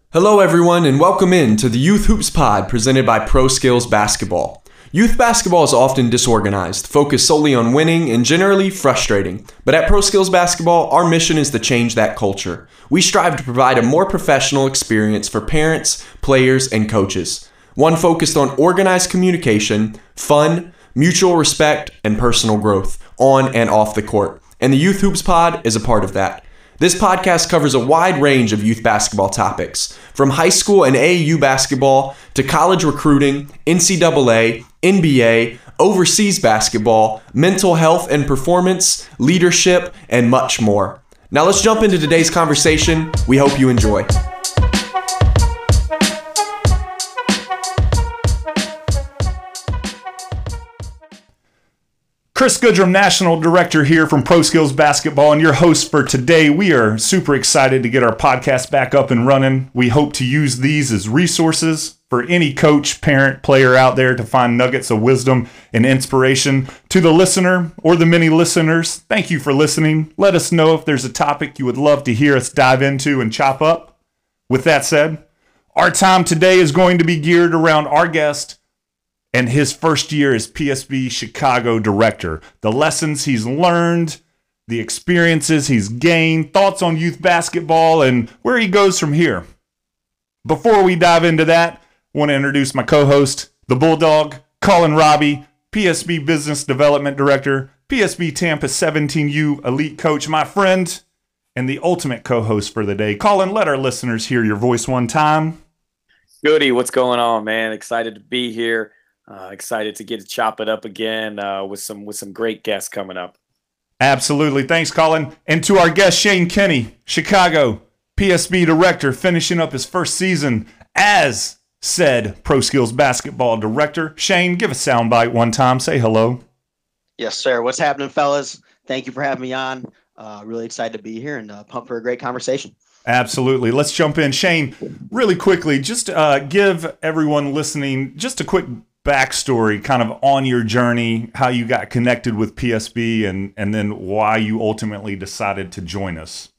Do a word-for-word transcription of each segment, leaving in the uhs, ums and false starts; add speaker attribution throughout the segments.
Speaker 1: Hello everyone and welcome in to the Youth Hoops Pod presented by Pro Skills Basketball. Youth basketball is often disorganized, focused solely on winning, and generally frustrating. But at Pro Skills Basketball, our mission is to change that culture. We strive to provide a more professional experience for parents, players, and coaches. One focused on organized communication, fun, mutual respect, and personal growth, on and off the court. And the Youth Hoops Pod is a part of that. This podcast covers a wide range of youth basketball topics, from high school and A A U basketball to college recruiting, N C double A, N B A, overseas basketball, mental health and performance, leadership, and much more. Now let's jump into today's conversation. We hope you enjoy.
Speaker 2: Chris Goodrum, National Director here from Pro Skills Basketball, and your host for today. We are super excited to get our podcast back up and running. We hope to use these as resources for any coach, parent, player out there to find nuggets of wisdom and inspiration. To the listener or the many listeners, thank you for listening. Let us know if there's a topic you would love to hear us dive into and chop up. With that said, our time today is going to be geared around our guest and his first year as P S B Chicago director. The lessons he's learned, the experiences he's gained, thoughts on youth basketball, and where he goes from here. Before we dive into that, I want to introduce my co-host, the Bulldog, Colin Robbie, P S B Business Development Director, P S B Tampa seventeen U Elite Coach, my friend, and the ultimate co-host for the day. Colin, let our listeners hear your voice one time.
Speaker 3: Goody, what's going on, man? Excited to be here. Uh, excited to get to chop it up again uh, with some with some great guests coming up.
Speaker 2: Absolutely. Thanks, Colin. And to our guest, Shane Kenny, Chicago P S B Director, finishing up his first season as said Pro Skills Basketball Director. Shane, give a soundbite one time. Say hello.
Speaker 4: Yes, sir. What's happening, fellas? Thank you for having me on. Uh, really excited to be here and uh, pumped for a great conversation.
Speaker 2: Absolutely. Let's jump in. Shane, really quickly, just uh, give everyone listening just a quick backstory kind of on your journey, how you got connected with P S B, and and then why you ultimately decided to join us.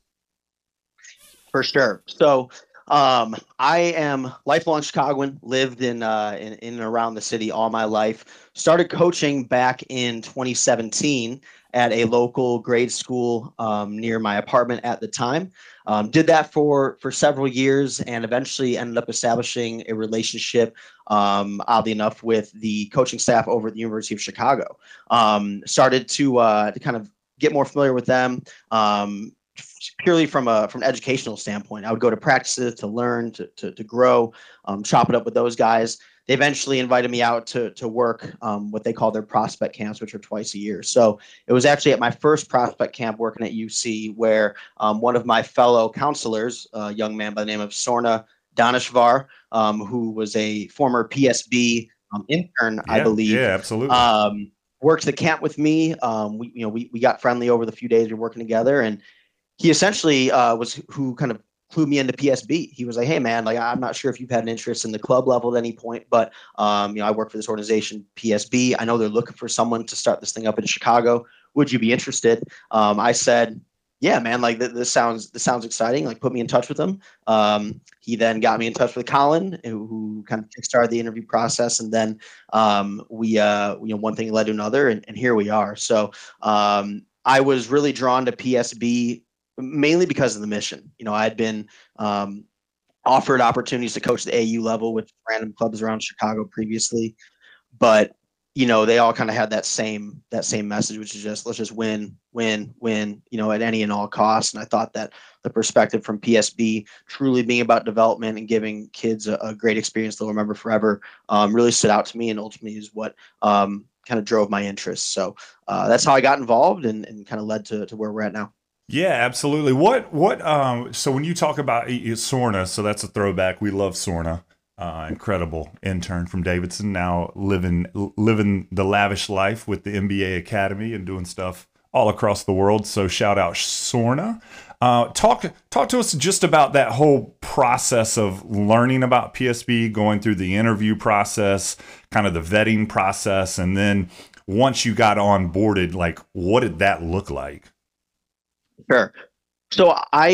Speaker 4: For sure. So um, I am lifelong Chicagoan, lived in, uh, in in and around the city all my life. Started coaching back in twenty seventeen at a local grade school um, near my apartment at the time. Um, did that for, for several years and eventually ended up establishing a relationship, um, oddly enough, with the coaching staff over at the University of Chicago. Um, started to, uh, to kind of get more familiar with them um, purely from a from an educational standpoint. I would go to practices to learn, to, to, to grow, um, chop it up with those guys. They eventually invited me out to to work um, what they call their prospect camps, which are twice a year. So it was actually at my first prospect camp working at U C where um, one of my fellow counselors, a young man by the name of Sorna Daneshvar, um, who was a former P S B um, intern,
Speaker 2: Yeah,
Speaker 4: I believe.
Speaker 2: Yeah, absolutely.
Speaker 4: Um, worked the camp with me. Um, we, you know, we we got friendly over the few days we were working together, and he essentially uh, was who kind of clued me into P S B. He was like, "Hey man, like I'm not sure if you've had an interest in the club level at any point, but um, you know, I work for this organization, P S B. I know they're looking for someone to start this thing up in Chicago. Would you be interested?" Um, I said, "Yeah, man. Like th- this sounds this sounds exciting. Like put me in touch with him." Um, he then got me in touch with Colin, who, who kind of kickstarted the interview process, and then um, we, uh, you know, one thing led to another, and, and here we are. So um, I was really drawn to P S B. Mainly because of the mission. You know, I had been um, offered opportunities to coach the A A U level with random clubs around Chicago previously, but you know, they all kind of had that same that same message, which is just let's just win, win, win. You know, at any and all costs. And I thought that the perspective from P S B, truly being about development and giving kids a, a great experience they'll remember forever, um, really stood out to me, and ultimately is what um, kind of drove my interest. So uh, that's how I got involved, and, and kind of led to to where we're at now.
Speaker 2: Yeah, absolutely. What, what, um, so when you talk about Sorna, so that's a throwback. We love Sorna, uh, incredible intern from Davidson, now living, living the lavish life with the N B A Academy and doing stuff all across the world. So shout out Sorna. Uh, talk, talk to us just about that whole process of learning about P S B, going through the interview process, kind of the vetting process. And then once you got onboarded, like what did that look like?
Speaker 4: Sure. So I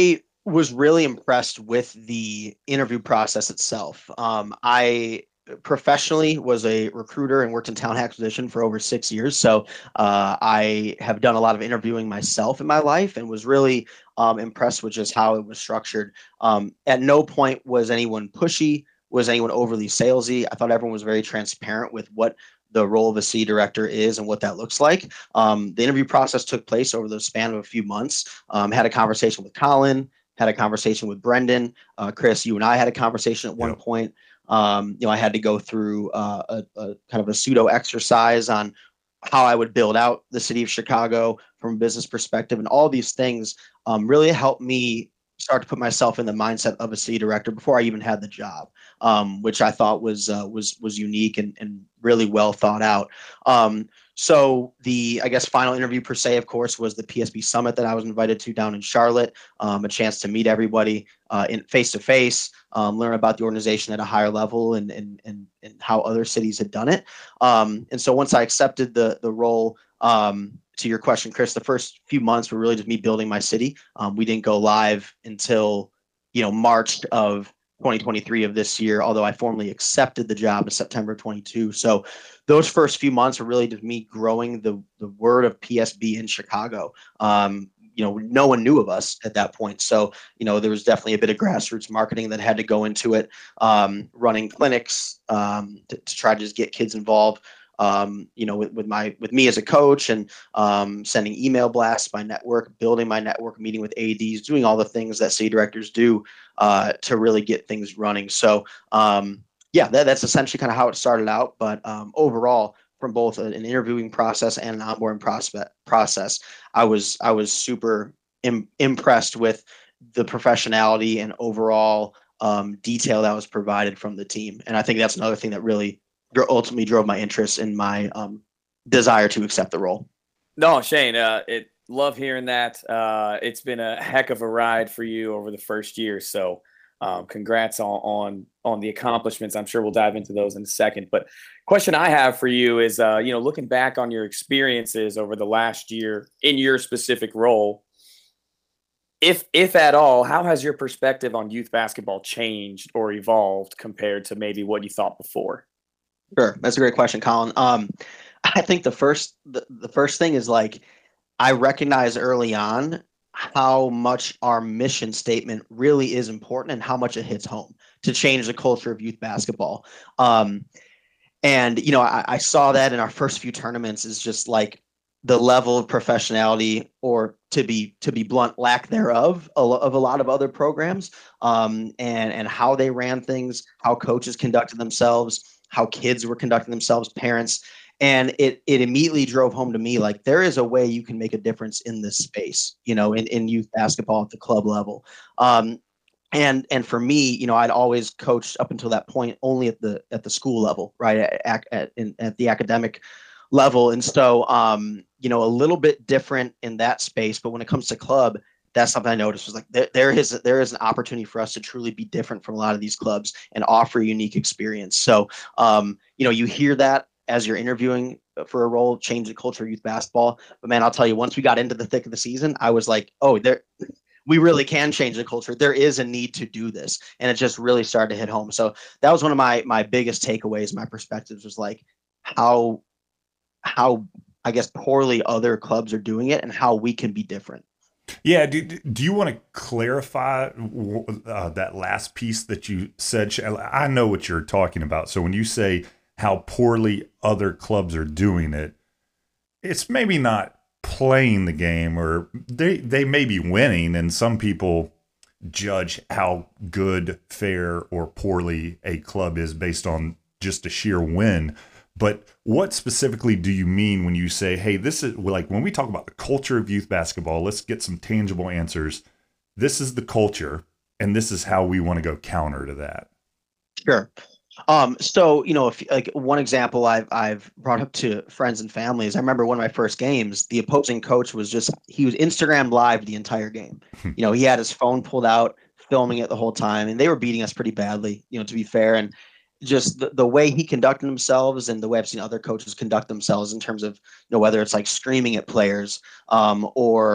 Speaker 4: was really impressed with the interview process itself. Um, I professionally was a recruiter and worked in talent acquisition for over six years. So uh, I have done a lot of interviewing myself in my life and was really um, impressed with just how it was structured. Um, at no point was anyone pushy, was anyone overly salesy. I thought everyone was very transparent with what the role of a city director is and what that looks like. Um, the interview process took place over the span of a few months. Um, had a conversation with Colin, had a conversation with Brendan. Uh, Chris, you and I had a conversation at one yep. point. Um, you know, I had to go through uh, a, a kind of a pseudo exercise on how I would build out the city of Chicago from a business perspective, and all these things um, really helped me start to put myself in the mindset of a city director before I even had the job, um, which I thought was uh, was was unique and, and really well thought out. Um, so the, I guess, final interview per se, of course, was the P S B Summit that I was invited to down in Charlotte, um, a chance to meet everybody uh, in face-to-face, um, learn about the organization at a higher level and, and, and, and how other cities had done it. Um, and so once I accepted the, the role, um, to your question, Chris, the first few months were really just me building my city. Um, we didn't go live until, you know, March of twenty twenty-three of this year, although I formally accepted the job in September twenty-two. So those first few months were really just me growing the, the word of P S B in Chicago. Um, you know, no one knew of us at that point. So, you know, there was definitely a bit of grassroots marketing that had to go into it, um, running clinics um, to, to try to just get kids involved. Um, you know, with, with my, with me as a coach and um, sending email blasts, my network, building my network, meeting with A Ds, doing all the things that city directors do uh, to really get things running. So um, yeah, that, that's essentially kind of how it started out. But um, overall, from both an interviewing process and an onboarding prospect process, I was, I was super im- impressed with the professionality and overall um, detail that was provided from the team. And I think that's another thing that really ultimately drove my interest and my um, desire to accept the role.
Speaker 3: No, Shane, uh, it love hearing that. Uh, it's been a heck of a ride for you over the first year. So um, congrats on, on, on the accomplishments. I'm sure we'll dive into those in a second, but question I have for you is, uh, you know, looking back on your experiences over the last year in your specific role, if, if at all, how has your perspective on youth basketball changed or evolved compared to maybe what you thought before?
Speaker 4: Sure. That's a great question, Colin. Um, I think the first, the, the first thing is like, I recognize early on how much our mission statement really is important and how much it hits home to change the culture of youth basketball. Um, and, you know, I, I saw that in our first few tournaments is just like the level of professionality, or to be, to be blunt, lack thereof of a lot of other programs, um, and, and how they ran things, how coaches conducted themselves, how kids were conducting themselves, parents. And it it immediately drove home to me, like, there is a way you can make a difference in this space, you know, in, in youth basketball at the club level. Um, and and for me, you know, I'd always coached up until that point only at the at the school level, right, at at, in, at the academic level. And so, um, you know, a little bit different in that space. But when it comes to club, that's something I noticed was like there, there is there is an opportunity for us to truly be different from a lot of these clubs and offer a unique experience. So, um, you know, you hear that as you're interviewing for a role, change the culture of youth basketball. But man, I'll tell you, once we got into the thick of the season, I was like, oh, there, we really can change the culture. There is a need to do this, and it just really started to hit home. So that was one of my my biggest takeaways. My perspectives was like how how I guess poorly other clubs are doing it and how we can be different.
Speaker 2: Yeah. Do, do you want to clarify uh, that last piece that you said? I know what you're talking about. So when you say how poorly other clubs are doing it, it's maybe not playing the game, or they, they may be winning, and some people judge how good, fair, or poorly a club is based on just a sheer win. But what specifically do you mean when you say, hey, this is like when we talk about the culture of youth basketball, let's get some tangible answers. This is the culture, and this is how we want to go counter to that.
Speaker 4: Sure. Um, so, you know, if like one example I've, I've brought up to friends and families, I remember one of my first games, the opposing coach was just, he was Instagram live the entire game. You know, he had his phone pulled out, filming it the whole time, and they were beating us pretty badly, you know, to be fair. And just the, the way he conducted themselves and the way I've seen other coaches conduct themselves in terms of, you know, whether it's like screaming at players um, or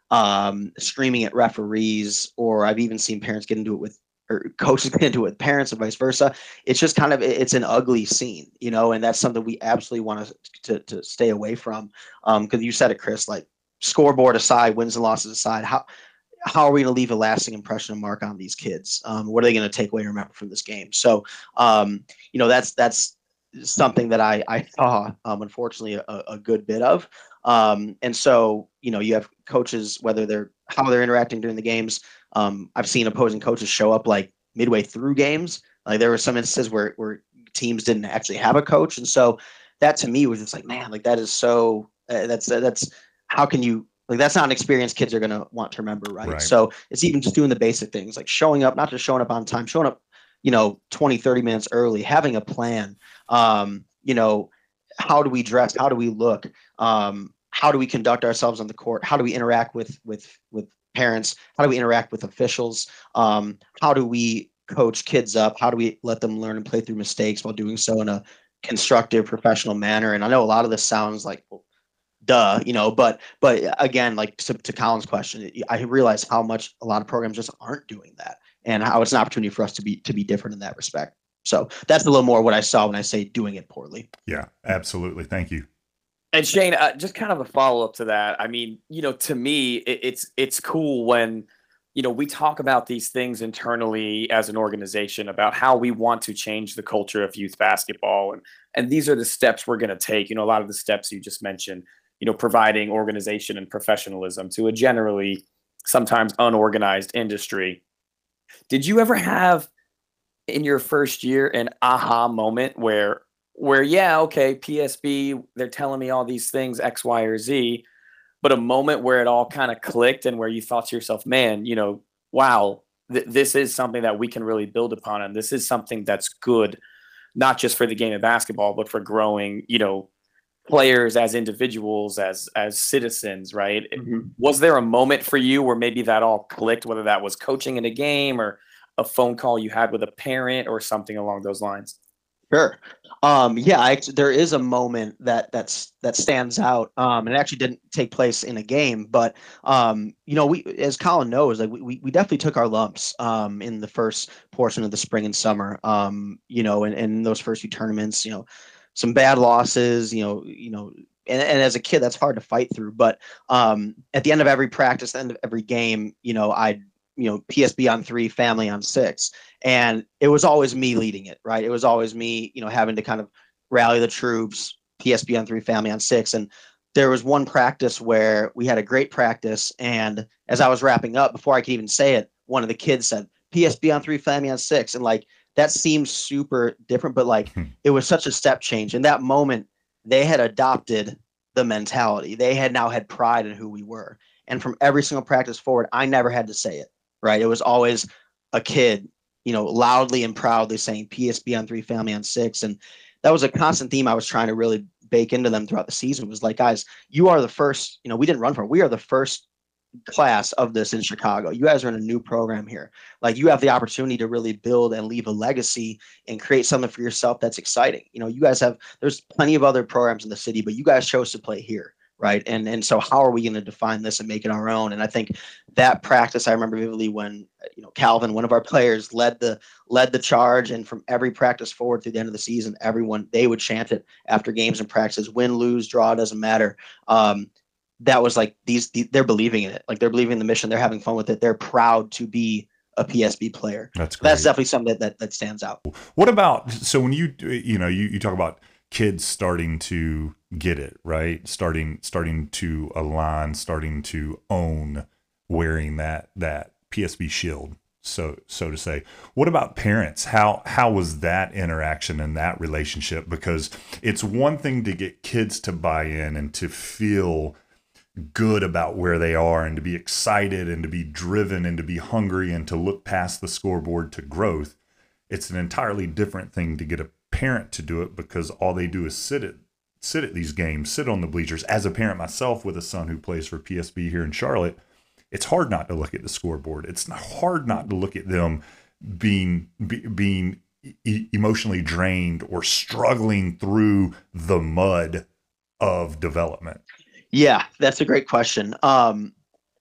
Speaker 4: um, screaming at referees, or I've even seen parents get into it with, or coaches get into it with parents and vice versa. It's just kind of, it's an ugly scene, you know, and that's something we absolutely want to, to stay away from. Um, cause you said it, Chris, like scoreboard aside, wins and losses aside, how, how are we going to leave a lasting impression and mark on these kids? Um, what are they going to take away and remember from this game? So, um, you know, that's, that's something that I, I saw, um, unfortunately a, a good bit of. Um, and so, you know, you have coaches, whether they're, how they're interacting during the games. Um, I've seen opposing coaches show up like midway through games. Like there were some instances where, where teams didn't actually have a coach. And so that to me was just like, man, like that is so, uh, that's, uh, that's, how can you, like, that's not an experience kids are going to want to remember. Right?
Speaker 2: Right.
Speaker 4: So it's even just doing the basic things like showing up, not just showing up on time, showing up, you know, twenty, thirty minutes early, having a plan. Um, you know, how do we dress? How do we look? Um, how do we conduct ourselves on the court? How do we interact with, with, with parents? How do we interact with officials? Um, how do we coach kids up? How do we let them learn and play through mistakes while doing so in a constructive, professional manner? And I know a lot of this sounds like, well, duh, you know, but, but again, like to, to Colin's question, I realize how much a lot of programs just aren't doing that, and how it's an opportunity for us to be, to be different in that respect. So that's a little more what I saw when I say doing it poorly.
Speaker 2: Yeah, absolutely. Thank you.
Speaker 3: And Shane, uh, just kind of a follow up to that. I mean, you know, to me, it, it's it's cool when, you know, we talk about these things internally as an organization about how we want to change the culture of youth basketball, and and these are the steps we're going to take. You know, a lot of the steps you just mentioned. You know, providing organization and professionalism to a generally sometimes unorganized industry. Did you ever have in your first year an aha moment where? Where, yeah, okay, P S B, they're telling me all these things, X, Y, or Z, but a moment where it all kind of clicked and where you thought to yourself, man, you know, wow, th- this is something that we can really build upon. And this is something that's good, not just for the game of basketball, but for growing, you know, players as individuals, as, as citizens, right? Mm-hmm. Was there a moment for you where maybe that all clicked, whether that was coaching in a game or a phone call you had with a parent or something along those lines?
Speaker 4: Sure. Um, yeah, I, there is a moment that that's that stands out. Um, and it actually didn't take place in a game, but um, you know, we, as Colin knows, like we we definitely took our lumps um, in the first portion of the spring and summer. Um, you know, and, and those first few tournaments, you know, some bad losses. You know, you know, and, and as a kid, that's hard to fight through. But um, at the end of every practice, the end of every game, you know, I'd you know, P S B on three, family on six. And it was always me leading it, right? It was always me, you know, having to kind of rally the troops, P S B on three, family on six. And there was one practice where we had a great practice. And as I was wrapping up, before I could even say it, one of the kids said, P S B on three, family on six. And like, that seems super different, but like, it was such a step change. In that moment, they had adopted the mentality. They had now had pride in who we were. And from every single practice forward, I never had to say it. Right. It was always a kid, you know, loudly and proudly saying P S B on three, family on six. And that was a constant theme I was trying to really bake into them throughout the season. It was like, guys, you are the first, you know, we didn't run from it. We are the first class of this in Chicago. You guys are in a new program here. Like, you have the opportunity to really build and leave a legacy and create something for yourself that's exciting. You know, you guys have, there's plenty of other programs in the city, but you guys chose to play here. Right. And and so how are we going to define this and make it our own? And I think that practice, I remember vividly when, you know, Calvin, one of our players, led the led the charge. And from every practice forward through the end of the season, everyone, they would chant it after games and practices, win, lose, draw, doesn't matter. Um, that was like these, they're believing in it. Like, they're believing in the mission. They're having fun with it. They're proud to be a P S B player.
Speaker 2: That's great.
Speaker 4: That's definitely something that, that, that stands out.
Speaker 2: What about, so when you, you know, you, you talk about kids starting to get it, right? Starting, starting to align, starting to own wearing that, that P S B shield, so, so to say. What about parents? How, how was that interaction and that relationship? Because it's one thing to get kids to buy in and to feel good about where they are and to be excited and to be driven and to be hungry and to look past the scoreboard to growth. It's an entirely different thing to get a parent to do it, because all they do is sit at sit at these games, sit on the bleachers. As a parent myself with a son who plays for P S B here in Charlotte, it's hard not to look at the scoreboard. It's hard not to look at them being be, being e- emotionally drained or struggling through the mud of development.
Speaker 4: Yeah, that's a great question. Um,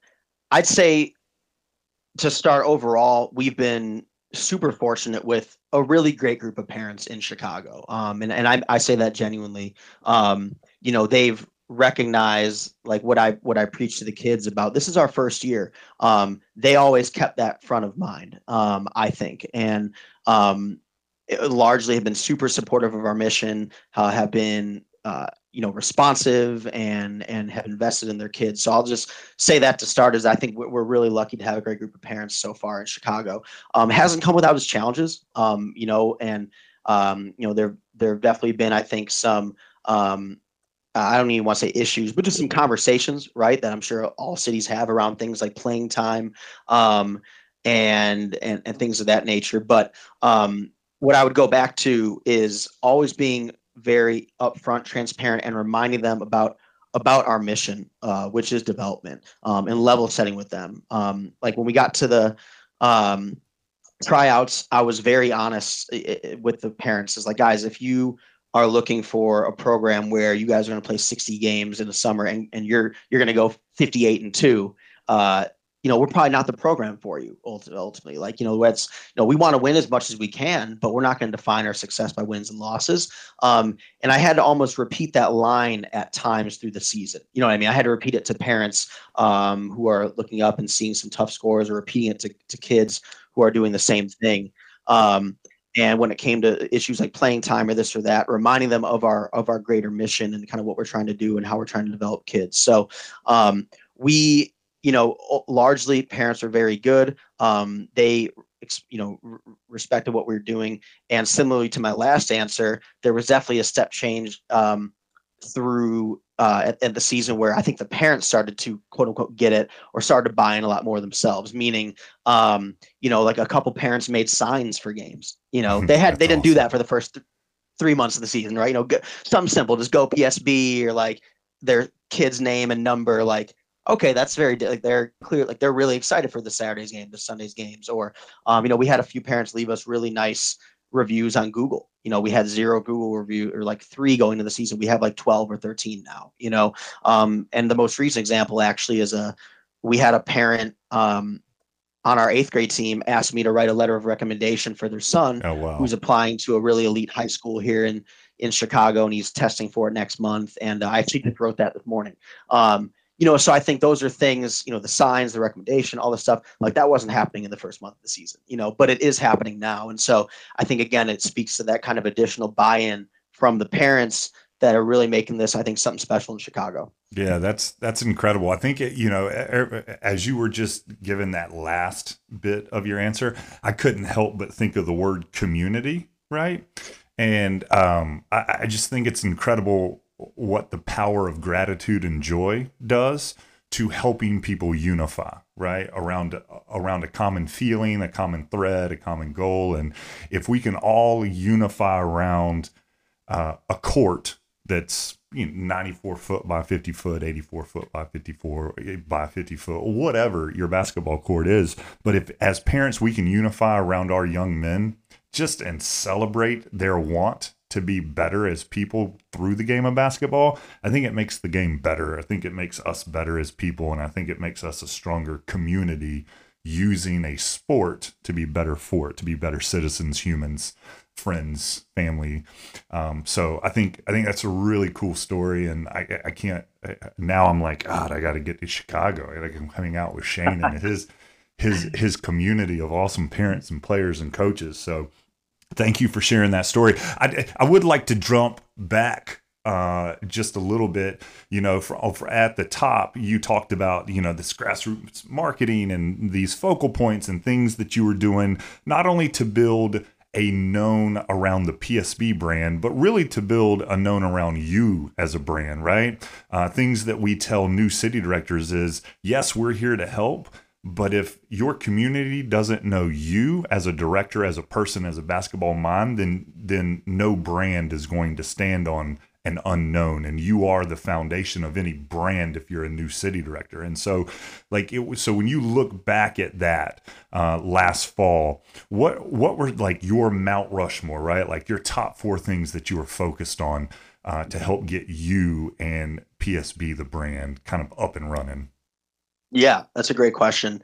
Speaker 4: I'd say to start overall, we've been super fortunate with a really great group of parents in Chicago. Um, and, and I, I say that genuinely. Um, you know, they've recognized like what I what I preach to the kids about. This is our first year. Um, they always kept that front of mind, um, I think. And um, it largely have been super supportive of our mission, uh, have been uh, you know, responsive and and have invested in their kids. So I'll just say that to start, is I think we're really lucky to have a great group of parents so far in Chicago. Um, hasn't come without its challenges, um, you know, and um, you know, there there have definitely been, I think, some um, I don't even want to say issues, but just some conversations, right, that I'm sure all cities have around things like playing time, um, and and and things of that nature. But um, what I would go back to is always being very upfront, transparent, and reminding them about about our mission, uh, which is development, um, and level setting with them. Um, like when we got to the um, tryouts, I was very honest with the parents. Is like, guys, if you are looking for a program where you guys are going to play sixty games in the summer and, and you're you're going to go fifty-eight and two, uh, you know, we're probably not the program for you ultimately. Like, you know, it's, you know, we want to win as much as we can, but we're not going to define our success by wins and losses. Um, and I had to almost repeat that line at times through the season. You know what I mean? I had to repeat it to parents um, who are looking up and seeing some tough scores, or repeating it to, to kids who are doing the same thing. Um, and when it came to issues like playing time or this or that, reminding them of our of our greater mission and kind of what we're trying to do and how we're trying to develop kids. So um, we, you know, largely parents are very good. Um, they, you know, r- respected what we were doing. And similarly to my last answer, there was definitely a step change um, through uh, at, at the season where I think the parents started to quote unquote get it, or started buying a lot more themselves, meaning, um, you know, like a couple parents made signs for games. You know, they had, they didn't
Speaker 2: awesome.
Speaker 4: do that for the first th- three months of the season, right? You know, go, something simple, just go P S B, or like their kid's name and number, like, okay, that's very, like, they're clear, like they're really excited for the Saturday's game, the Sunday's games. Or, um, you know, we had a few parents leave us really nice reviews on Google. You know, we had zero Google review, or like three going into the season. We have like twelve or thirteen now, you know. Um, and the most recent example actually is a, we had a parent um, on our eighth grade team asked me to write a letter of recommendation for their son,
Speaker 2: Oh, wow.
Speaker 4: who's applying to a really elite high school here in, in Chicago, and he's testing for it next month. And uh, I actually just wrote that this morning. Um, You know, so I think those are things, you know, the signs, the recommendation, all this stuff, like that wasn't happening in the first month of the season, you know, but it is happening now. And so I think, again, it speaks to that kind of additional buy-in from the parents that are really making this, I think, something special in Chicago.
Speaker 2: Yeah, that's that's incredible. I think, it, you know, as you were just given that last bit of your answer, I couldn't help but think of the word community, right? And um, I, I just think it's incredible what the power of gratitude and joy does to helping people unify, right, around around a common feeling, a common thread, a common goal. And if we can all unify around uh, a court that's, you know, ninety-four foot by fifty foot, eighty-four foot by fifty-four by fifty foot, whatever your basketball court is, but if as parents we can unify around our young men just and celebrate their want to be better as people through the game of basketball, I think it makes the game better. I think it makes us better as people, and I think it makes us a stronger community using a sport to be better for it, to be better citizens, humans, friends, family. Um, so I think I think that's a really cool story, and I I can't now. I'm like, God, I got to get to Chicago. I got to hang out with Shane and his his his community of awesome parents and players and coaches. So thank you for sharing that story. I, I would like to jump back uh, just a little bit. You know, for, for at the top, you talked about, you know, this grassroots marketing and these focal points and things that you were doing, not only to build a known around the P S B brand, but really to build a known around you as a brand, right? Uh, things that we tell new city directors is, yes, we're here to help, but if your community doesn't know you as a director, as a person, as a basketball mind, then then no brand is going to stand on an unknown. And you are the foundation of any brand if you're a new city director. And so, like it was. So when you look back at that uh, last fall, what what were like your Mount Rushmore, right? Like your top four things that you were focused on uh, to help get you and P S B, the brand, kind of up and running.
Speaker 4: Yeah, that's a great question.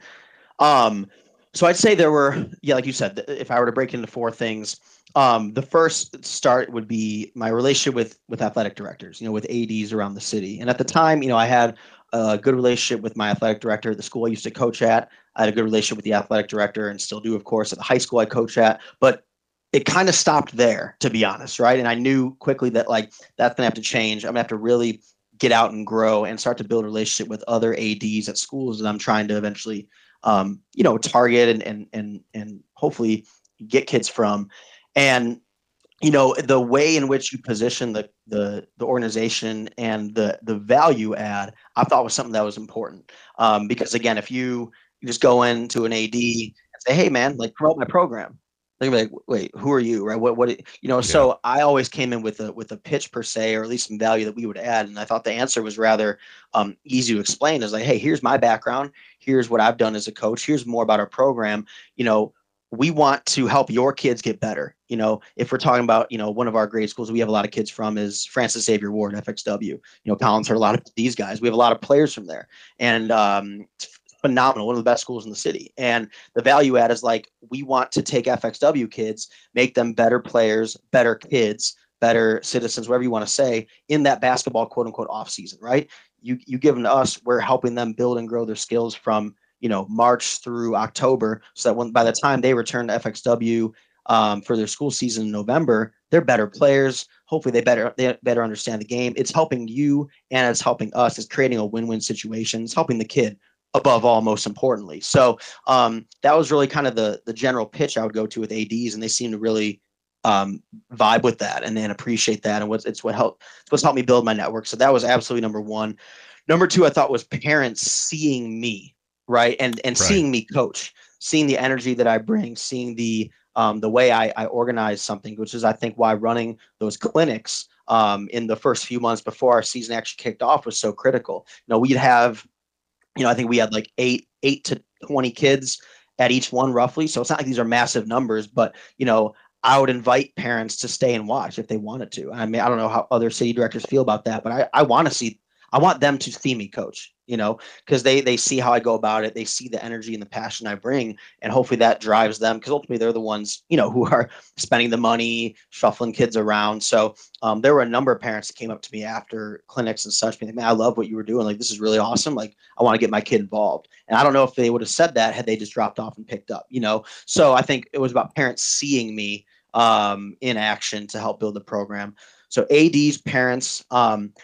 Speaker 4: Um, so I'd say there were, yeah, like you said, th- if I were to break into four things, um, the first start would be my relationship with with athletic directors, you know, with A Ds around the city. And at the time, you know, I had a good relationship with my athletic director at the school I used to coach at. I had a good relationship with the athletic director, and still do, of course, at the high school I coach at. But it kind of stopped there, to be honest, right? And I knew quickly that like that's gonna have to change. I'm gonna have to really get out and grow and start to build a relationship with other A Ds at schools that I'm trying to eventually um, you know, target and and and and hopefully get kids from. And you know, the way in which you position the the the organization and the the value add, I thought was something that was important. Um, because again, if you, you just go into an A D and say, "Hey, man, like promote my program," they're gonna be like, "Wait, who are you?" Right? What what you know?
Speaker 2: Yeah.
Speaker 4: So I always came in with a with a pitch per se, or at least some value that we would add. And I thought the answer was rather um, easy to explain. Is like, "Hey, here's my background. Here's what I've done as a coach. Here's more about our program. You know, we want to help your kids get better. You know, if we're talking about, you know, one of our great schools we have a lot of kids from is Francis Xavier Ward, F X W. You know, Collins heard a lot of these guys. We have a lot of players from there. And um, it's phenomenal, one of the best schools in the city. And the value add is like, we want to take F X W kids, make them better players, better kids, better citizens, whatever you want to say, in that basketball quote unquote off season, right? You you give them to us, we're helping them build and grow their skills from, you know, March through October, so that when by the time they return to F X W um, for their school season in November, they're better players. Hopefully, they better they better understand the game. It's helping you and it's helping us. It's creating a win-win situation. It's helping the kid above all, most importantly. So um, that was really kind of the the general pitch I would go to with A Ds, and they seem to really um, vibe with that and then appreciate that. And what's it's what helped it's what's helped me build my network. So that was absolutely number one. Number two, I thought was parents seeing me, right? And and
Speaker 2: Right.
Speaker 4: seeing me coach, seeing the energy that I bring, seeing the um, the way I, I organize something, which is I think why running those clinics um, in the first few months before our season actually kicked off was so critical. You know, we'd have, you know, I think we had like eight eight to twenty kids at each one roughly. So it's not like these are massive numbers, but you know, I would invite parents to stay and watch if they wanted to. I mean, I don't know how other city directors feel about that, but I, I want to see, I want them to see me coach, you know, because they they see how I go about it. They see the energy and the passion I bring, and hopefully that drives them, because ultimately they're the ones, you know, who are spending the money, shuffling kids around. So um, there were a number of parents that came up to me after clinics and such, being like, "Man, I love what you were doing. Like, this is really awesome. Like, I want to get my kid involved." And I don't know if they would have said that had they just dropped off and picked up, you know. So I think it was about parents seeing me um, in action to help build the program. So A Ds, parents, um,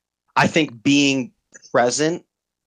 Speaker 4: I think being present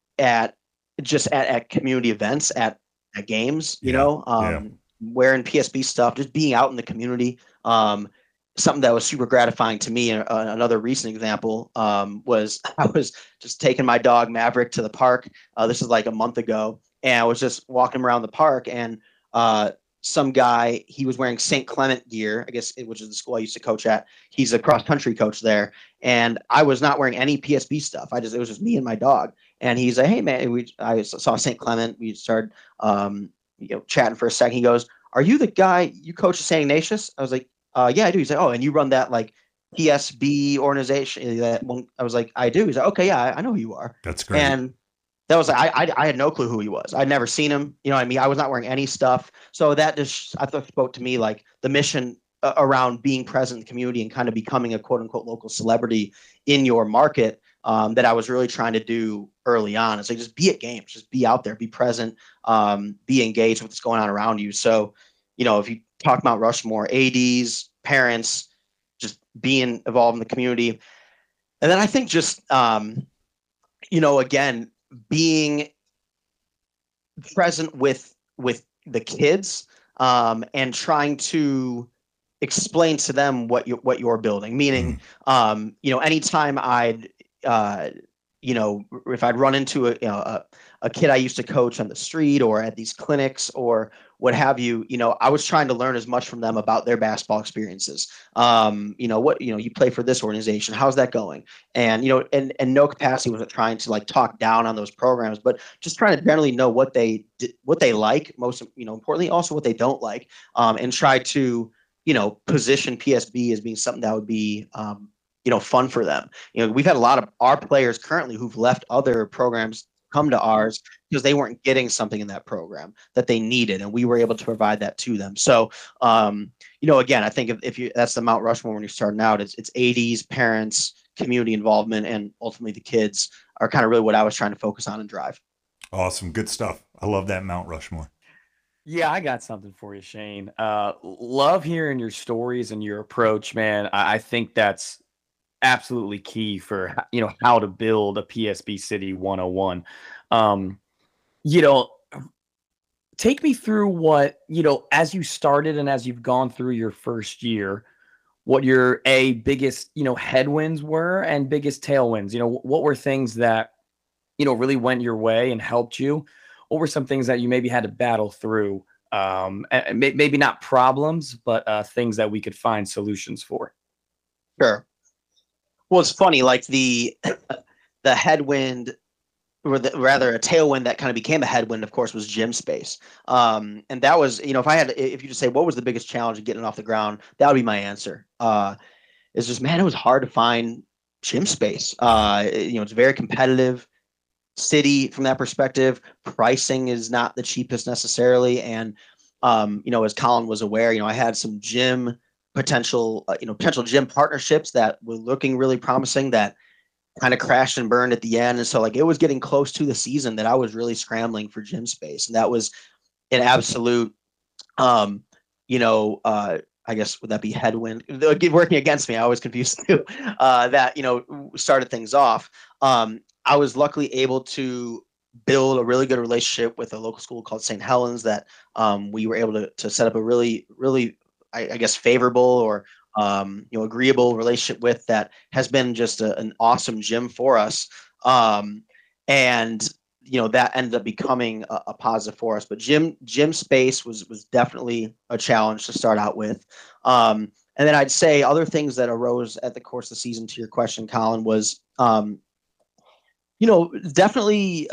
Speaker 4: at just at, at community events, at, at games, you
Speaker 2: Yeah,
Speaker 4: know, um,
Speaker 2: yeah.
Speaker 4: wearing P S B stuff, just being out in the community. Um, something that was super gratifying to me. Uh, another recent example um, was I was just taking my dog Maverick to the park. Uh, this is like a month ago, and I was just walking around the park, and uh, some guy, he was wearing Saint Clement gear, I guess, it, which is the school I used to coach at. He's a cross country coach there, and I was not wearing any P S B stuff. I just it was just me and my dog. And he's like, "Hey man," we I saw Saint Clement. We started um, you know chatting for a second. He goes, "Are you the guy you coach at Saint Ignatius?" I was like, uh, "Yeah, I do." He's like, "Oh, and you run that like P S B organization?" That one, I was like, "I do." He's like, "Okay, yeah, I, I know who you are."
Speaker 2: That's great.
Speaker 4: And that was I, I I had no clue who he was. I'd never seen him. You know what I mean? I was not wearing any stuff. So that just I thought spoke to me like the mission uh, around being present in the community and kind of becoming a quote unquote local celebrity in your market. Um, that I was really trying to do early on. It's like just be at games, just be out there, be present, um, be engaged with what's going on around you. So, you know, if you talk about Rushmore, A Ds, parents, just being involved in the community, and then I think just um, you know, again, being present with with the kids um, and trying to explain to them what you what you're building. Meaning,
Speaker 2: Mm.
Speaker 4: um, you know, anytime I'd uh, you know, if I'd run into a, you know, a a kid I used to coach on the street or at these clinics or what have you, you know, I was trying to learn as much from them about their basketball experiences. Um, you know, what, you know, you play for this organization, how's that going? And, you know, and, and no capacity wasn't trying to like talk down on those programs, but just trying to generally know what they, what they like most, you know, importantly, also what they don't like, um, and try to, you know, position P S B as being something that would be, um, you know, fun for them. You know, we've had a lot of our players currently who've left other programs come to ours because they weren't getting something in that program that they needed, and we were able to provide that to them. So, um, you know, again, I think if, if you that's the Mount Rushmore when you're starting out, it's it's A Ds, parents, community involvement, and ultimately the kids are kind of really what I was trying to focus on and drive.
Speaker 2: Awesome, good stuff. I love that Mount Rushmore.
Speaker 3: Yeah, I got something for you, Shane. Uh, love hearing your stories and your approach, man. I, I think that's absolutely key for, you know, how to build a P S B City one oh one. Um, you know, take me through what, you know, as you started and as you've gone through your first year, what your a biggest, you know, headwinds were and biggest tailwinds. You know, what were things that, you know, really went your way and helped you? What were some things that you maybe had to battle through? Um, and maybe not problems, but uh, things that we could find solutions for.
Speaker 4: Sure. Well, it's funny, like the the headwind, or the, rather a tailwind that kind of became a headwind, of course, was gym space. Um, and that was, you know, if I had, if you just say what was the biggest challenge of getting off the ground, that would be my answer. Uh, it's just, man, it was hard to find gym space. Uh, you know, it's very competitive city from that perspective. Pricing is not the cheapest necessarily. And, um, you know, as Colin was aware, you know, I had some gym potential, uh, you know, potential gym partnerships that were looking really promising that kind of crashed and burned at the end. And so like, it was getting close to the season that I was really scrambling for gym space. And that was an absolute, um, you know, uh, I guess, would that be headwind working against me? I always confused too, uh, that, you know, started things off. Um, I was luckily able to build a really good relationship with a local school called Saint Helens that um, we were able to, to set up a really, really, I, I guess, favorable or, um, you know, agreeable relationship with that has been just a, an awesome gym for us. Um, and, you know, that ended up becoming a, a positive for us. But gym, gym space was, was definitely a challenge to start out with. Um, and then I'd say other things that arose at the course of the season, to your question, Colin, was, um, you know, definitely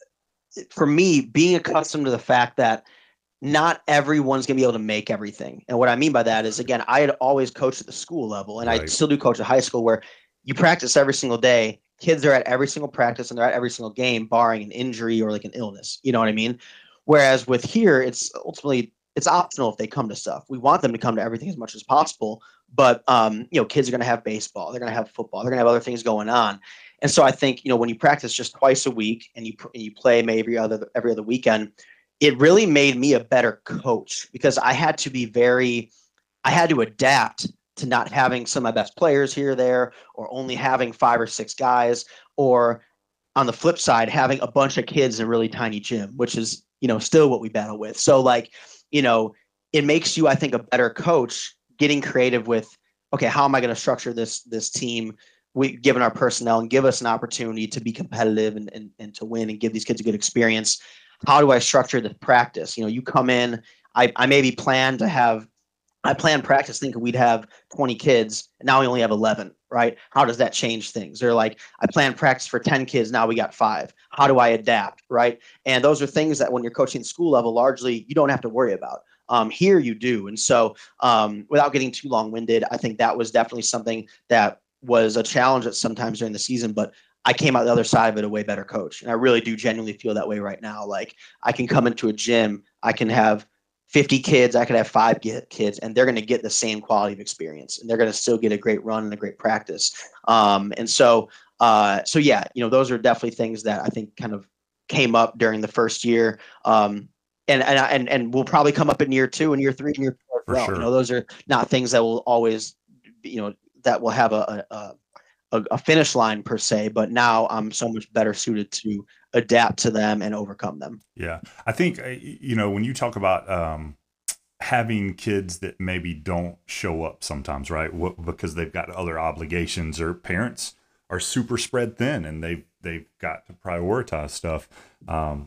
Speaker 4: for me, being accustomed to the fact that not everyone's going to be able to make everything. And what I mean by that is, again, I had always coached at the school level, and right. I still do coach at high school, where you practice every single day. Kids are at every single practice and they're at every single game, barring an injury or like an illness. You know what I mean? Whereas with here, it's ultimately, it's optional if they come to stuff. We want them to come to everything as much as possible. But, um, you know, kids are going to have baseball. They're going to have football. They're going to have other things going on. And so I think, you know, when you practice just twice a week and you and you play maybe every other every other weekend, it really made me a better coach because I had to be very, I had to adapt to not having some of my best players here or there, or only having five or six guys, or on the flip side, having a bunch of kids in a really tiny gym, which is, you know, still what we battle with. So like, you know, it makes you, I think, a better coach getting creative with, okay, how am I going to structure this, this team? We given our personnel and give us an opportunity to be competitive and, and, and to win and give these kids a good experience. How do I structure the practice? You know, you come in, I, I maybe plan to have, I planned practice thinking we'd have twenty kids. And now we only have eleven, right? How does that change things? They're like, I planned practice for ten kids. Now we got five. How do I adapt? Right. And those are things that when you're coaching school level, largely you don't have to worry about. Um, here you do. And so um, without getting too long winded, I think that was definitely something that was a challenge at sometimes during the season, but I came out the other side of it a way better coach. And I really do genuinely feel that way right now. Like I can come into a gym, I can have fifty kids, I could have five kids, and they're going to get the same quality of experience, and they're going to still get a great run and a great practice. Um, and so, uh, so yeah, you know, those are definitely things that I think kind of came up during the first year. Um, and, and, and, and will probably come up in year two and year three and year four as well. Sure. You know, those are not things that will always, you know, that will have a, a, a, a finish line per se, but now I'm so much better suited to adapt to them and overcome them.
Speaker 2: Yeah. I think, you know, when you talk about um, having kids that maybe don't show up sometimes, right? What, because they've got other obligations, or parents are super spread thin and they've, they've got to prioritize stuff. Um,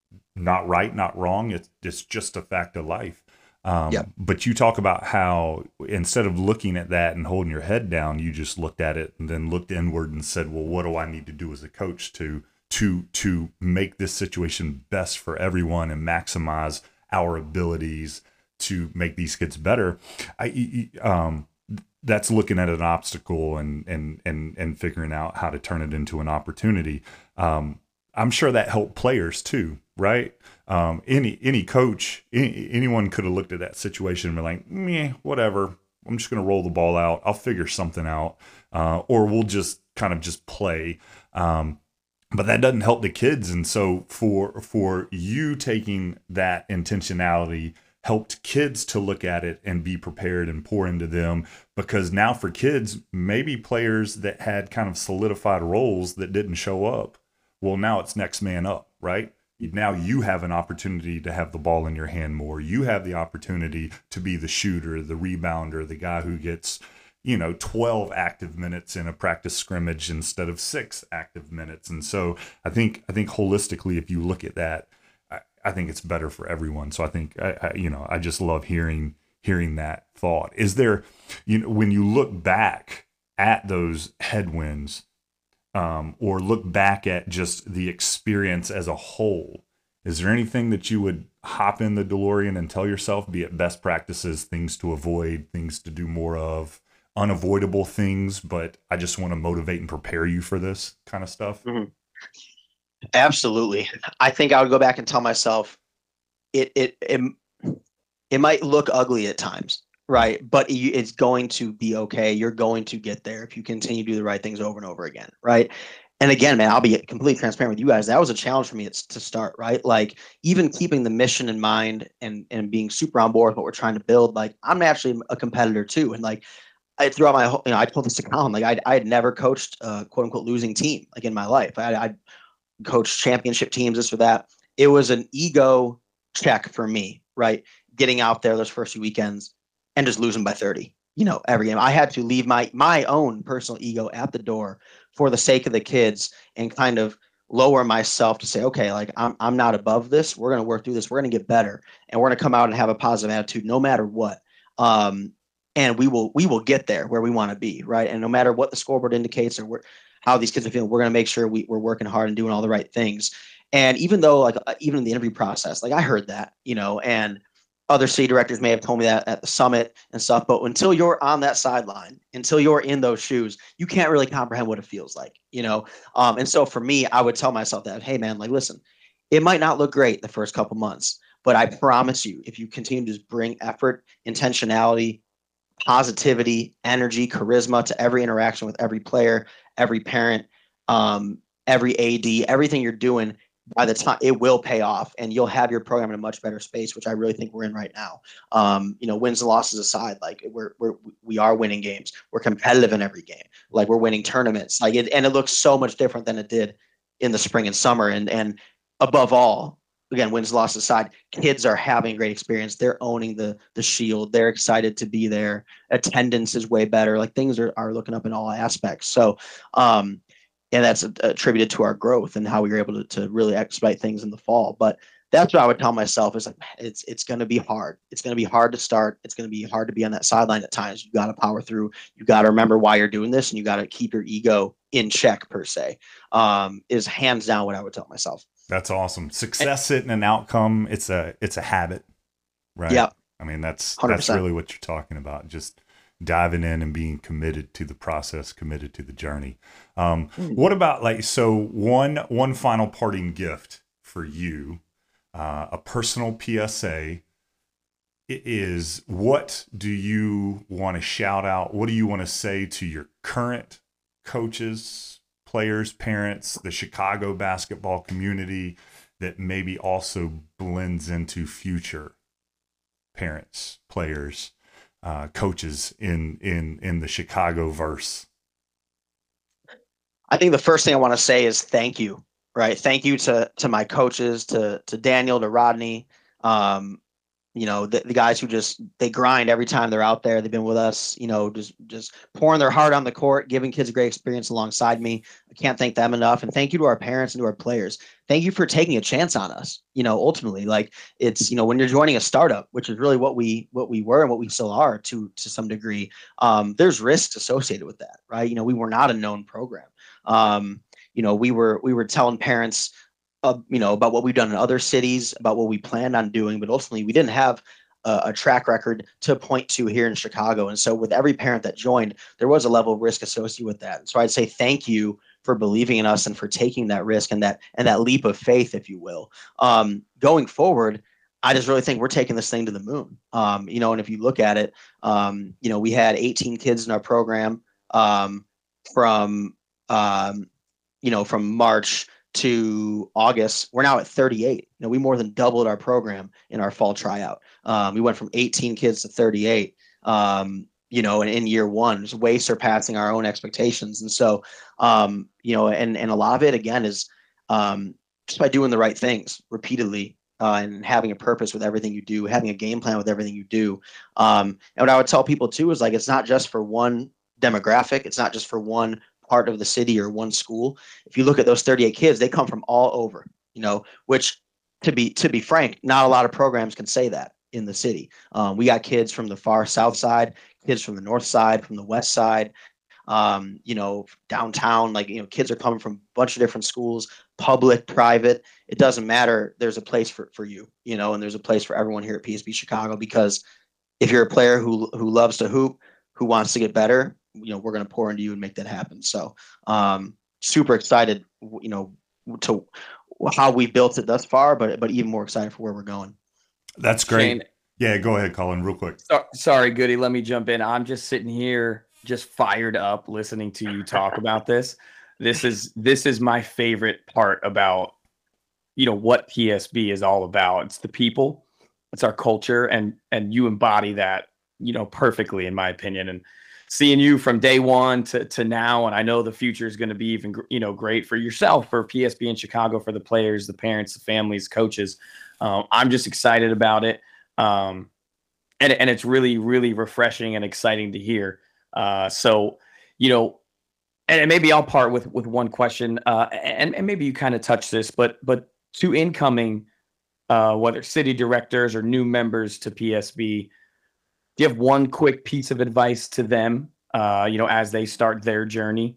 Speaker 2: not right, not wrong. It's, it's just a fact of life. Um, yep. But you talk about how instead of looking at that and holding your head down, you just looked at it and then looked inward and said, well, what do I need to do as a coach to to to make this situation best for everyone and maximize our abilities to make these kids better? I um, that's looking at an obstacle and and and and figuring out how to turn it into an opportunity. Um, I'm sure that helped players too, right? Um, any any coach, any, anyone could have looked at that situation and been like, meh, whatever. I'm just going to roll the ball out. I'll figure something out, uh, or we'll just kind of just play. Um, but that doesn't help the kids. And so for for you taking that intentionality helped kids to look at it and be prepared and pour into them, because now for kids, maybe players that had kind of solidified roles that didn't show up, well, now it's next man up, right? Now you have an opportunity to have the ball in your hand more. You have the opportunity to be the shooter, the rebounder, the guy who gets, you know, twelve active minutes in a practice scrimmage instead of six active minutes. And so I think, I think holistically, if you look at that, I, I think it's better for everyone. So I think, I, I, you know, I just love hearing, hearing that thought. Is there, you know, when you look back at those headwinds, Um, or look back at just the experience as a whole, is there anything that you would hop in the DeLorean and tell yourself, be it best practices, things to avoid, things to do more of, unavoidable things, but I just want to motivate and prepare you for this kind of stuff?
Speaker 4: Mm-hmm. Absolutely. I think I would go back and tell myself it, it, it, it might look ugly at times, right? But it's going to be okay. You're going to get there if you continue to do the right things over and over again, right? And again, man, I'll be completely transparent with you guys. That was a challenge for me to start, right? Like even keeping the mission in mind and and being super on board with what we're trying to build. Like I'm actually a competitor too, and like I throughout my whole, you know, I told this to Colin, like I I had never coached a quote unquote losing team like in my life. I I coached championship teams, this or that. It was an ego check for me, right? Getting out there those first few weekends and just losing by thirty, you know, every game. I had to leave my my own personal ego at the door for the sake of the kids and kind of lower myself to say, okay, like I'm I'm not above this. We're gonna work through this. We're gonna get better, and we're gonna come out and have a positive attitude no matter what. Um, and we will we will get there where we want to be, right? And no matter what the scoreboard indicates or where, how these kids are feeling, we're gonna make sure we, we're working hard and doing all the right things. And even though, like, even in the interview process, like I heard that, you know, and other city directors may have told me that at the summit and stuff, but until you're on that sideline, until you're in those shoes, you can't really comprehend what it feels like, you know? Um, and so for me, I would tell myself that, hey man, like, listen, it might not look great the first couple months, but I promise you, if you continue to just bring effort, intentionality, positivity, energy, charisma to every interaction with every player, every parent, um, every A D, everything you're doing, by the time it will pay off and you'll have your program in a much better space, which I really think we're in right now. Um, you know, wins and losses aside, like we're, we're, we are winning games. We're competitive in every game. Like we're winning tournaments, like it, and it looks so much different than it did in the spring and summer. And, and above all, again, wins and losses aside, kids are having a great experience. They're owning the, the shield. They're excited to be there. Attendance is way better. Like things are, are looking up in all aspects. So, um, and that's attributed to our growth and how we were able to, to really expedite things in the fall. But that's what I would tell myself is like, it's it's going to be hard. It's going to be hard to start. It's going to be hard to be on that sideline at times. You got to power through. You got to remember why you're doing this, and you got to keep your ego in check, per se, um, is hands down what I would tell myself.
Speaker 2: That's awesome. Success isn't an outcome. It's a, it's a habit, right?
Speaker 4: Yeah.
Speaker 2: I mean, that's,
Speaker 4: one hundred percent.
Speaker 2: that's really what you're talking about. Just diving in and being committed to the process, committed to the journey. Um, what about like, so one, one final parting gift for you, uh, a personal P S A is, what do you want to shout out? What do you want to say to your current coaches, players, parents, the Chicago basketball community that maybe also blends into future parents, players, Uh, coaches in in in the Chicago verse?
Speaker 4: I think the first thing I want to say is thank you, right? Thank you to to my coaches, to to Daniel, to Rodney, um, you know, the, the guys who just, they grind every time they're out there. They've been with us, you know, just just pouring their heart on the court, giving kids a great experience alongside me. I can't thank them enough. And thank you to our parents and to our players. Thank you for taking a chance on us. You know, ultimately, like it's, you know, when you're joining a startup, which is really what we what we were and what we still are to to some degree, um, there's risks associated with that, right? You know, we were not a known program. Um, you know, we were we were telling parents, Uh, you know, about what we've done in other cities, about what we planned on doing, but ultimately we didn't have a, a track record to point to here in Chicago. And so with every parent that joined, there was a level of risk associated with that. And so I'd say thank you for believing in us and for taking that risk and that and that leap of faith, if you will. Um, going forward, I just really think we're taking this thing to the moon. Um, you know, and if you look at it, um, you know, we had eighteen kids in our program um, from, um, you know, from March to August. We're now at thirty-eight. You know, we more than doubled our program in our fall tryout. Um, we went from eighteen kids to thirty-eight. Um, you know, in, in year one, it's way surpassing our own expectations. And so, um, you know, and and a lot of it again is um, just by doing the right things repeatedly. Uh, and having a purpose with everything you do, having a game plan with everything you do. Um, and what I would tell people too is like, it's not just for one demographic. It's not just for one part of the city or one school. If you look at those thirty-eight kids, they come from all over, you know, which to be, to be frank, not a lot of programs can say that in the city. Um, we got kids from the far south side, kids from the north side, from the west side, um, you know, downtown, like, you know, kids are coming from a bunch of different schools, public, private. It doesn't matter. There's a place for, for you, you know, and there's a place for everyone here at P S B Chicago, because if you're a player who, who loves to hoop, who wants to get better, you know, we're going to pour into you and make that happen. So, um, super excited, you know, to how we built it thus far, but, but even more excited for where we're going.
Speaker 2: That's great.
Speaker 3: Shane,
Speaker 2: yeah, go ahead, Colin, real quick.
Speaker 3: so, sorry, Goody. Let me jump in. I'm just sitting here just fired up listening to you talk about this. This is this is my favorite part about, you know, what P S B is all about. It's the people, it's our culture, and and you embody that, you know, perfectly, in my opinion. And seeing you from day one to to now, and I know the future is going to be even, you know, great for yourself, for P S B in Chicago, for the players, the parents, the families, coaches. Um, I'm just excited about it, um, and and it's really really refreshing and exciting to hear. Uh, so, you know, and maybe I'll part with, with one question, uh, and, and maybe you kind of touch this, but, but to incoming, uh, whether city directors or new members to P S B, do you have one quick piece of advice to them, uh, you know, as they start their journey?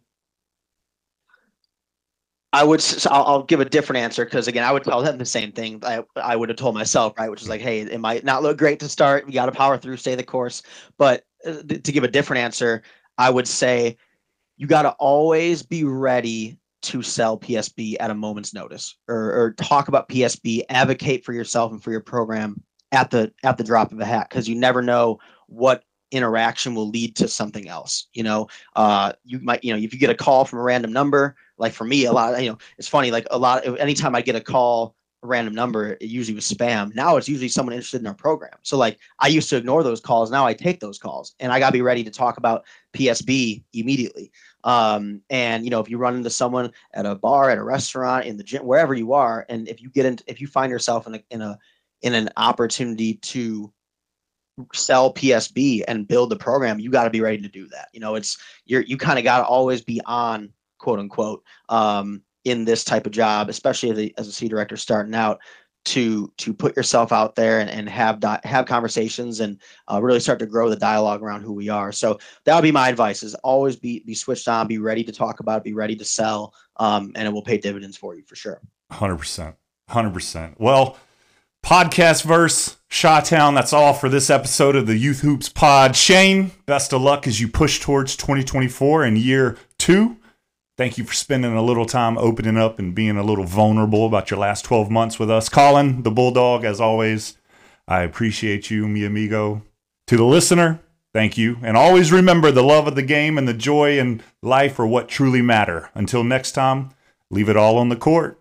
Speaker 4: I would, so I'll, I'll give a different answer, because again, I would tell them the same thing I, I would have told myself, right? Which is like, hey, it might not look great to start. We got to power through, stay the course. But uh, to give a different answer, I would say you got to always be ready to sell P S B at a moment's notice, or, or talk about P S B, advocate for yourself and for your program at the at the drop of a hat, because you never know what interaction will lead to something else. You know, uh, you might, you know, if you get a call from a random number, like for me, a lot, you know, it's funny, like a lot, anytime I get a call, a random number, it usually was spam. Now it's usually someone interested in our program. So like, I used to ignore those calls. Now I take those calls, and I got to be ready to talk about P S B immediately. Um, and you know, if you run into someone at a bar, at a restaurant, in the gym, wherever you are, and if you get into, if you find yourself in a, in a, in an opportunity to sell P S B and build the program, you got to be ready to do that. You know, it's, you're, you kind of got to always be on, quote unquote, um, in this type of job, especially as a, as a C director starting out, to to put yourself out there and, and have di- have conversations and uh, really start to grow the dialogue around who we are. So that would be my advice: is always be be switched on, be ready to talk about it, be ready to sell, um, and it will pay dividends for you for sure.
Speaker 2: one hundred percent. one hundred percent. Well, podcast verse, Chi-Town, that's all for this episode of the Youth Hoops Pod. Shane, best of luck as you push towards twenty twenty-four in year two. Thank you for spending a little time opening up and being a little vulnerable about your last twelve months with us. Colin, the Bulldog, as always, I appreciate you, mi amigo. To the listener, thank you. And always remember, the love of the game and the joy in life are what truly matter. Until next time, leave it all on the court.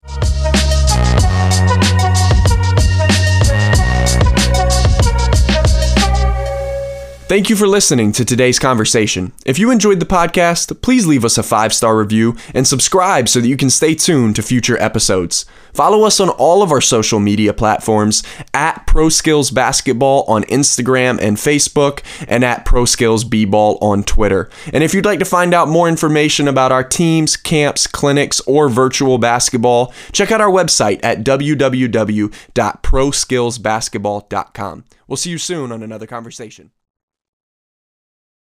Speaker 1: Thank you for listening to today's conversation. If you enjoyed the podcast, please leave us a five-star review and subscribe so that you can stay tuned to future episodes. Follow us on all of our social media platforms at ProSkills Basketball on Instagram and Facebook, and at ProSkills B-Ball on Twitter. And if you'd like to find out more information about our teams, camps, clinics, or virtual basketball, check out our website at w w w dot pro skills basketball dot com. We'll see you soon on another conversation.